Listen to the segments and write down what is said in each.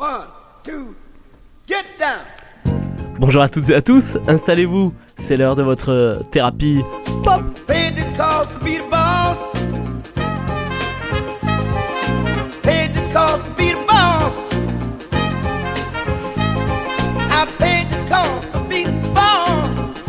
One, two, get down. Bonjour à toutes et à tous, installez-vous, c'est l'heure de votre thérapie pop. Paid the cost to be the boss. Paid the cost to be the boss. I paid the cost to be the boss.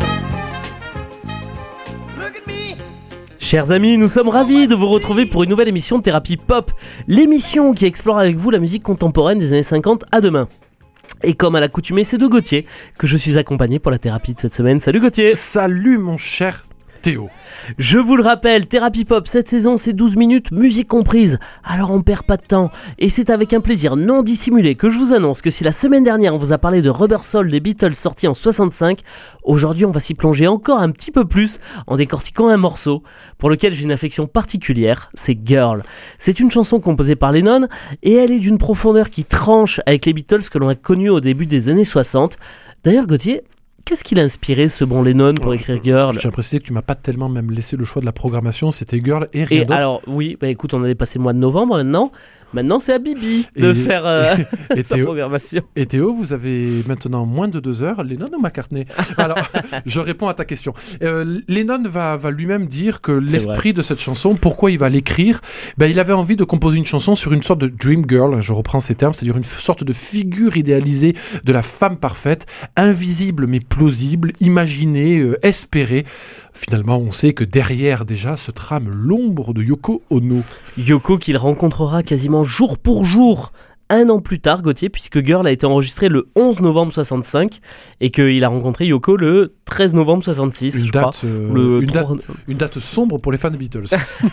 Look at me. Chers amis, nous sommes ravis de vous retrouver pour une nouvelle émission de Thérapie Pop, l'émission qui explore avec vous la musique contemporaine des années 50 à demain. Et comme à l'accoutumée, c'est de Gauthier que je suis accompagné pour la thérapie de cette semaine. Salut Gauthier. Salut mon cher Théo. Je vous le rappelle, Thérapie Pop, cette saison c'est 12 minutes, musique comprise. Alors on perd pas de temps. Et c'est avec un plaisir non dissimulé que je vous annonce que si la semaine dernière on vous a parlé de Rubber Soul des Beatles sortis en 65, aujourd'hui on va s'y plonger encore un petit peu plus en décortiquant un morceau pour lequel j'ai une affection particulière, c'est Girl. C'est une chanson composée par Lennon et elle est d'une profondeur qui tranche avec les Beatles que l'on a connus au début des années 60. D'ailleurs Gauthier, qu'est-ce qu'il a inspiré ce bon Lennon pour écrire Girl ? Je tiens à préciser que tu m'as pas tellement même laissé le choix de la programmation, c'était Girl et rien d'autre. Alors oui, bah écoute, on a dépassé le mois de novembre maintenant. Maintenant c'est à Bibi de faire sa programmation. Et Théo, vous avez maintenant moins de 2 heures, Lennon ou McCartney ? Alors, je réponds à ta question. Lennon va lui-même dire que l'esprit de cette chanson, pourquoi il va l'écrire, il avait envie de composer une chanson sur une sorte de dream girl, je reprends ces termes, c'est-à-dire une sorte de figure idéalisée de la femme parfaite, invisible mais plausible, imaginée, espérée. Finalement, on sait que derrière déjà se trame l'ombre de Yoko Ono. Yoko qu'il rencontrera quasiment jour pour jour un an plus tard, Gauthier, puisque Girl a été enregistré le 11 novembre 65 et qu'il a rencontré Yoko le 13 novembre 66, une date sombre pour les fans des Beatles.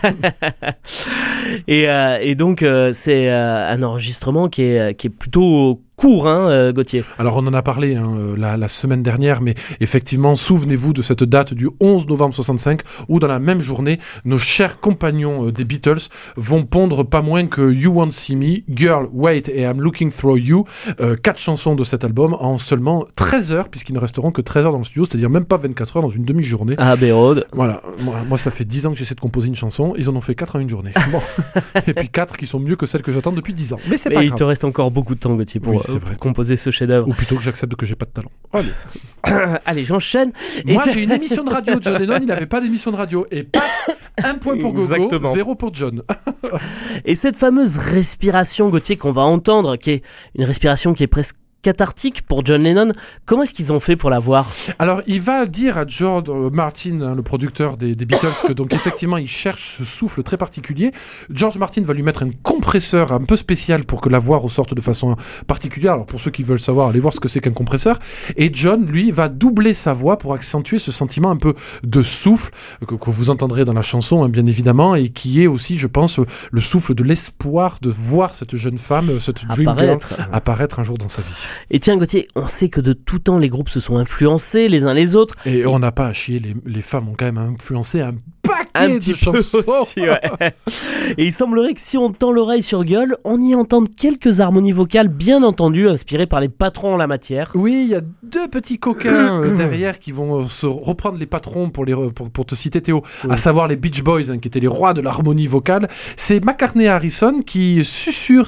et donc, c'est un enregistrement qui est plutôt court, Gauthier. Alors on en a parlé la semaine dernière, mais effectivement, souvenez-vous de cette date du 11 novembre 65, où dans la même journée, nos chers compagnons des Beatles vont pondre pas moins que You Won't See Me, Girl, Wait et I'm Looking Through You, 4 chansons de cet album en seulement 13 heures, puisqu'ils ne resteront que 13 heures dans le studio, c'est-à-dire même pas 24 heures dans une demi-journée. À Abbey Road. Voilà, moi ça fait 10 ans que j'essaie de composer une chanson, ils en ont fait 4 en une journée. Bon. Et puis 4 qui sont mieux que celles que j'attends depuis 10 ans. Mais c'est pas grave. Il te reste encore beaucoup de temps, Gauthier, pour composer ce chef-d'œuvre. Ou plutôt que j'accepte que j'ai pas de talent. Allez. Allez, j'enchaîne. Moi, j'ai une émission de radio. John Lennon, il n'avait pas d'émission de radio. Et pas 1 point pour Gogo, exactement. 0 pour John. Et cette fameuse respiration, Gauthier, qu'on va entendre, qui est une respiration qui est presque cathartique pour John Lennon, comment est-ce qu'ils ont fait pour l'avoir ? Alors, il va dire à George Martin, le producteur des Beatles, que donc effectivement, il cherche ce souffle très particulier. George Martin va lui mettre un compresseur un peu spécial pour que la voix ressorte de façon particulière. Alors, pour ceux qui veulent savoir, allez voir ce que c'est qu'un compresseur. Et John, lui, va doubler sa voix pour accentuer ce sentiment un peu de souffle que vous entendrez dans la chanson, bien évidemment, et qui est aussi, je pense, le souffle de l'espoir de voir cette jeune femme, cette dream girl, apparaître un jour dans sa vie. Et tiens Gauthier, on sait que de tout temps les groupes se sont influencés les uns les autres. Et on n'a pas à chier, les femmes ont quand même influencé un paquet de chansons. Aussi, ouais. Et il semblerait que si on tend l'oreille sur Girl, on y entende quelques harmonies vocales bien entendues inspirées par les patrons en la matière. Oui, il y a 2 petits coquins derrière qui vont se reprendre les patrons pour te citer Théo, à savoir les Beach Boys, qui étaient les rois de l'harmonie vocale. C'est McCartney et Harrison qui susurrent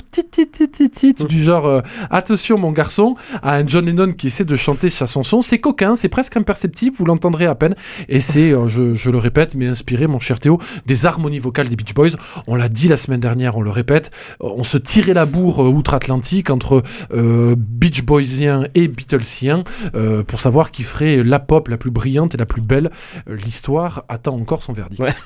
du genre attention mon garçon, à un John Lennon qui essaie de chanter sa chanson. C'est coquin, c'est presque imperceptible, vous l'entendrez à peine, et c'est, je le répète, mais inspiré, mon cher Théo, des harmonies vocales des Beach Boys. On l'a dit la semaine dernière, on le répète, on se tirait la bourre outre-Atlantique entre Beach Boysiens et Beatlesiens pour savoir qui ferait la pop la plus brillante et la plus belle. L'histoire attend encore son verdict. Ouais.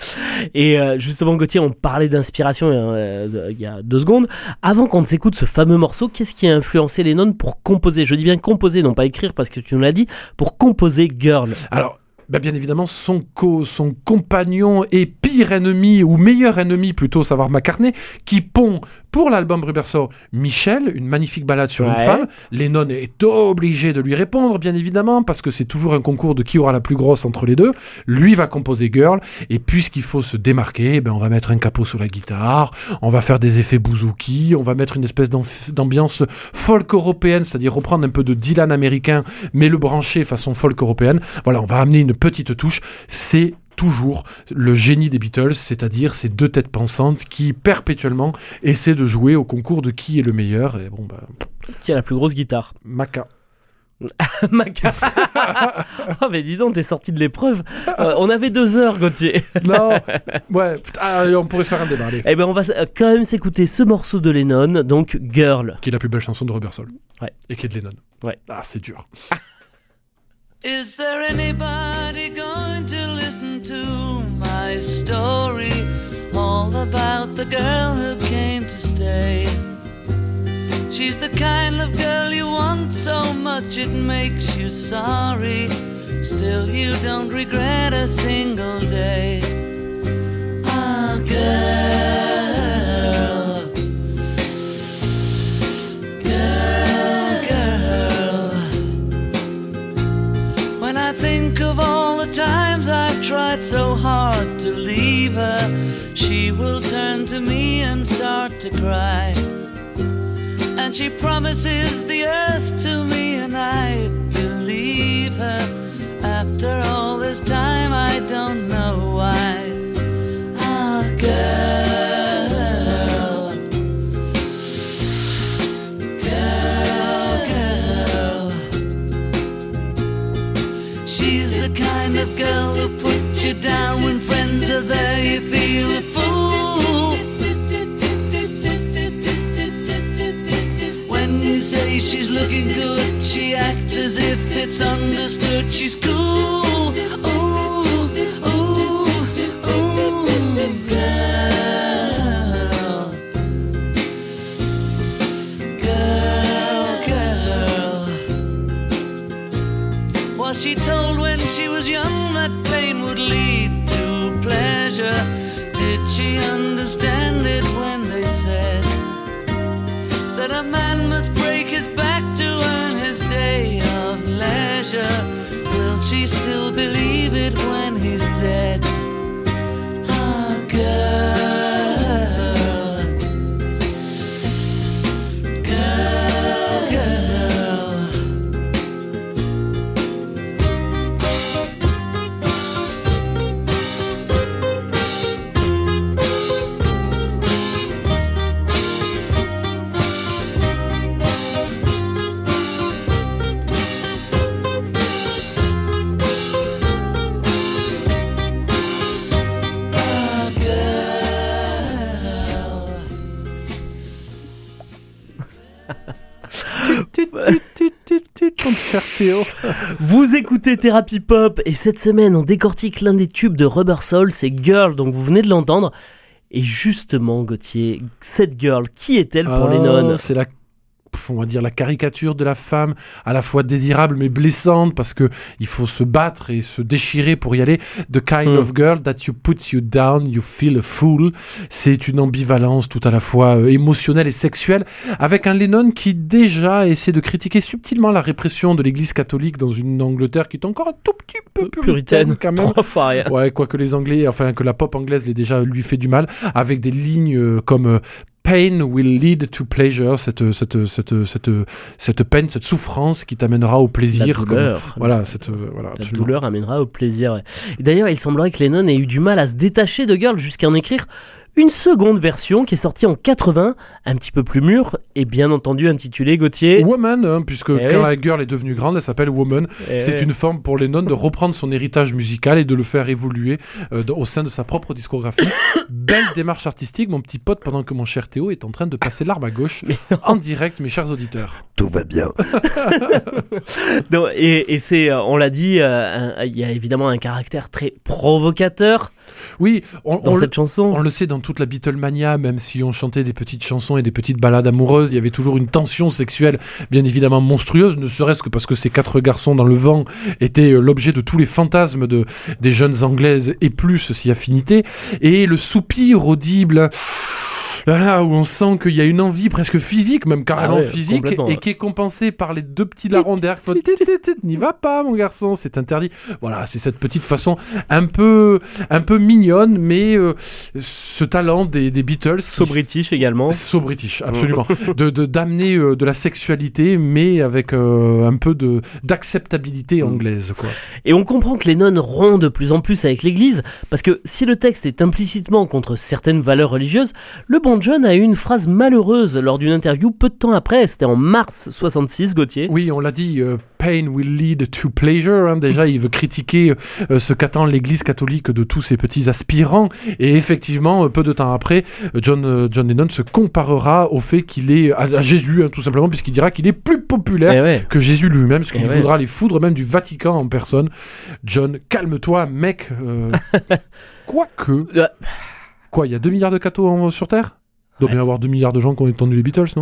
Et justement, Gauthier, on parlait d'inspiration il y a 2 secondes. Avant qu'on ne s'écoute ce fameux morceau, qu'est-ce qui a influencé Lennon pour composer, je dis bien composer, non pas écrire parce que tu nous l'as dit, pour composer Girl? Alors, bien évidemment, son compagnon et pire ennemi, ou meilleur ennemi plutôt, savoir McCartney, qui pond pour l'album Rubber Soul Michelle, une magnifique balade sur une femme. Lennon est obligé de lui répondre, bien évidemment, parce que c'est toujours un concours de qui aura la plus grosse entre les deux. Lui va composer Girl, et puisqu'il faut se démarquer, on va mettre un capot sur la guitare, on va faire des effets bouzouki, on va mettre une espèce d'ambiance folk européenne, c'est-à-dire reprendre un peu de Dylan américain, mais le brancher façon folk européenne. Voilà, on va amener une petite touche. C'est toujours le génie des Beatles, c'est-à-dire ces deux têtes pensantes qui perpétuellement essaient de jouer au concours de qui est le meilleur. Et bon, Qui a la plus grosse guitare? Maca. Maca. Oh mais dis donc, t'es sorti de l'épreuve. On avait 2 heures, Gauthier. Non, ouais, on pourrait faire un débat. Allez. Eh ben on va quand même s'écouter ce morceau de Lennon, donc Girl. Qui est la plus belle chanson de Rubber Soul. Ouais. Et qui est de Lennon. Ouais. Ah, c'est dur. Is there anybody going to listen to my story? All about the girl who came to stay. She's the kind of girl you want so much it makes you sorry. Still you don't regret a single day. Ah, girl, girl, girl. When I think of all the times I've tried so hard to leave her, she will turn to me and start to cry. And she promises the earth to me, and I believe her. After all this time, I don't know why. Ah, girl, girl, girl. She's the kind of girl who puts you down when friends are there. You feel a fool. You say she's looking good, she acts as if it's understood. She's cool, ooh, ooh, ooh, girl, girl, girl. Was she told when she was young that pain would lead to pleasure? Did she understand it when they said that a man must break his back to earn his day of leisure? Will she still believe it when he's dead? Ah, girl, girl, girl. Ton cher Théo. Vous écoutez Thérapie Pop et cette semaine on décortique l'un des tubes de Rubber Soul, c'est Girl, donc vous venez de l'entendre. Et justement Gauthier, cette girl, qui est-elle pour Lennon? C'est on va dire la caricature de la femme, à la fois désirable mais blessante, parce que il faut se battre et se déchirer pour y aller. The kind of girl that you put you down, you feel a fool. C'est une ambivalence tout à la fois émotionnelle et sexuelle, avec un Lennon qui déjà essaie de critiquer subtilement la répression de l'Église catholique dans une Angleterre qui est encore un tout petit peu puritaine quand même. 3 fois rien. Ouais, quoique les Anglais, enfin que la pop anglaise lui fait du mal, avec des lignes comme Pain will lead to pleasure, cette peine, cette souffrance qui t'amènera au plaisir. La douleur. La douleur amènera au plaisir. Ouais. Et d'ailleurs, il semblerait que Lennon ait eu du mal à se détacher de Girl jusqu'à en écrire une seconde version qui est sortie en 80, un petit peu plus mûre et bien entendu intitulée Gauthier Woman, puisque quand la girl est devenue grande, elle s'appelle Woman. C'est une forme pour Lennon de reprendre son héritage musical et de le faire évoluer au sein de sa propre discographie. Belle démarche artistique, mon petit pote, pendant que mon cher Théo est en train de passer l'arme à gauche en direct, mes chers auditeurs. Tout va bien. Donc, et c'est, on l'a dit, il y a évidemment un caractère très provocateur. Oui, dans cette chanson. On le sait dans toute la Beatlemania, même si on chantait des petites chansons et des petites ballades amoureuses, il y avait toujours une tension sexuelle bien évidemment monstrueuse, ne serait-ce que parce que ces 4 garçons dans le vent étaient l'objet de tous les fantasmes des jeunes anglaises et plus si affinité. Et le soupir audible Là où on sent qu'il y a une envie presque physique, même carrément physique, et qui est compensée par les deux petits larrons derrière. N'y va pas, mon garçon, c'est interdit. Voilà, c'est cette petite façon un peu mignonne, mais ce talent des Beatles. So British également. So British, absolument. d'amener de la sexualité, mais avec un peu d'acceptabilité anglaise, quoi. Et on comprend que Lennon rompt de plus en plus avec l'Église, parce que si le texte est implicitement contre certaines valeurs religieuses, le bon John a eu une phrase malheureuse lors d'une interview peu de temps après, c'était en mars 66, Gauthier. Oui, on l'a dit, pain will lead to pleasure, hein. Déjà il veut critiquer ce qu'attend l'Église catholique de tous ces petits aspirants, et effectivement, peu de temps après, John Lennon se comparera au fait qu'il est à Jésus, hein, tout simplement, puisqu'il dira qu'il est plus populaire que Jésus lui-même, parce qu'il voudra les foudres même du Vatican en personne. John, calme-toi, mec. Quoique... Quoi, il y a 2 milliards de cathos sur Terre ? Il doit bien y avoir 2 milliards de gens qui ont entendu les Beatles, non ?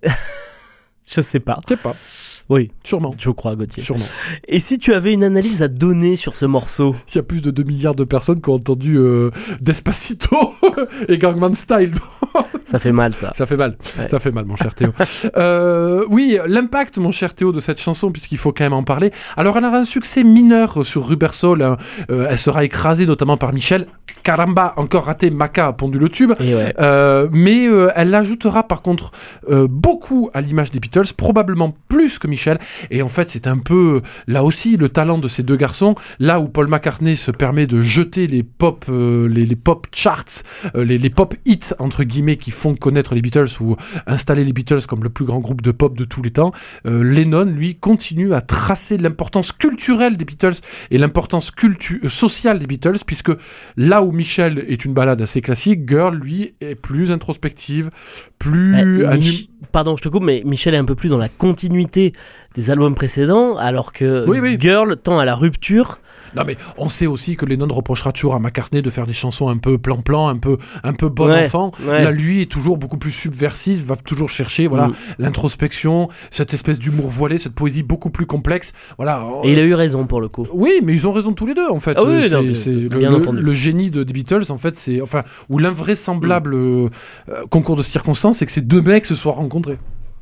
Je sais pas. Je sais pas. Oui, sûrement. Je crois, Gauthier. Sûrement. Et si tu avais une analyse à donner sur ce morceau ? Il y a plus de 2 milliards de personnes qui ont entendu Despacito et Gangnam Style. Ça fait mal, ça. Ça fait mal. Ouais. Ça fait mal, mon cher Théo. Oui, l'impact, mon cher Théo, de cette chanson, puisqu'il faut quand même en parler. Alors, elle a un succès mineur sur Rubber Soul. Hein. Elle sera écrasée notamment par Michel. Caramba, encore raté, Maca a pondu le tube. Mais elle l'ajoutera par contre beaucoup à l'image des Beatles, probablement plus que Michel. Et en fait, c'est un peu là aussi le talent de ces deux garçons. Là où Paul McCartney se permet de jeter les pop charts, les pop hits entre guillemets qui font connaître les Beatles ou installer les Beatles comme le plus grand groupe de pop de tous les temps. Lennon, lui, continue à tracer l'importance culturelle des Beatles et l'importance sociale des Beatles, puisque là où Michel est une ballade assez classique, Girl, lui, est plus introspective, plus... Pardon, je te coupe, mais Michel est un peu plus dans la continuité des albums précédents, alors que Girl tend à la rupture. Non, mais on sait aussi que Lennon reprochera toujours à McCartney de faire des chansons un peu plan-plan, un peu bon enfant. Là, lui est toujours beaucoup plus subversif, va toujours chercher l'introspection, cette espèce d'humour voilé, cette poésie beaucoup plus complexe. Voilà. Et il a eu raison pour le coup. Oui, mais ils ont raison tous les deux en fait. C'est le génie des Beatles en fait, ou l'invraisemblable concours de circonstances, c'est que ces deux mecs se soient rencontrés.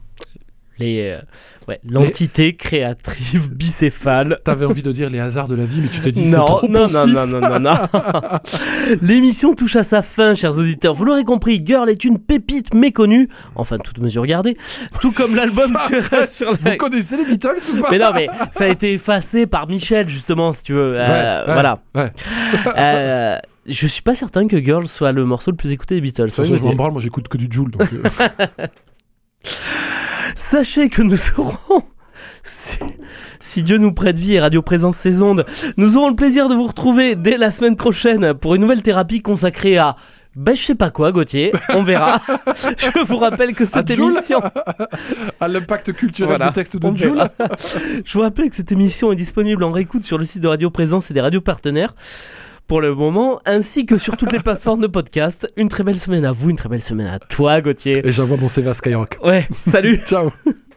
L'entité créatrice bicéphale. T'avais envie de dire les hasards de la vie, mais tu t'es dit c'est trop pensif. Non. L'émission touche à sa fin, chers auditeurs. Vous l'aurez compris, Girl est une pépite méconnue, enfin toute mesure gardée, tout comme l'album sur la... Vous connaissez les Beatles ou pas ? Mais non, mais ça a été effacé par Michel justement, si tu veux. Voilà. Je suis pas certain que Girl soit le morceau le plus écouté des Beatles. Ça, je m'en branle, moi j'écoute que du Jul. Donc Sachez que nous serons, si Dieu nous prête vie et Radio Présence ses ondes, nous aurons le plaisir de vous retrouver dès la semaine prochaine pour une nouvelle thérapie consacrée à... je sais pas quoi, Gauthier, on verra. Je vous rappelle que cette émission... à l'impact culturel du texte de Jul. Je vous rappelle que cette émission est disponible en réécoute sur le site de Radio Présence et des radios partenaires pour le moment, ainsi que sur toutes les plateformes de podcast. Une très belle semaine à vous, une très belle semaine à toi, Gauthier. Et j'envoie mon CV à Skyrock. Ouais, salut. Ciao.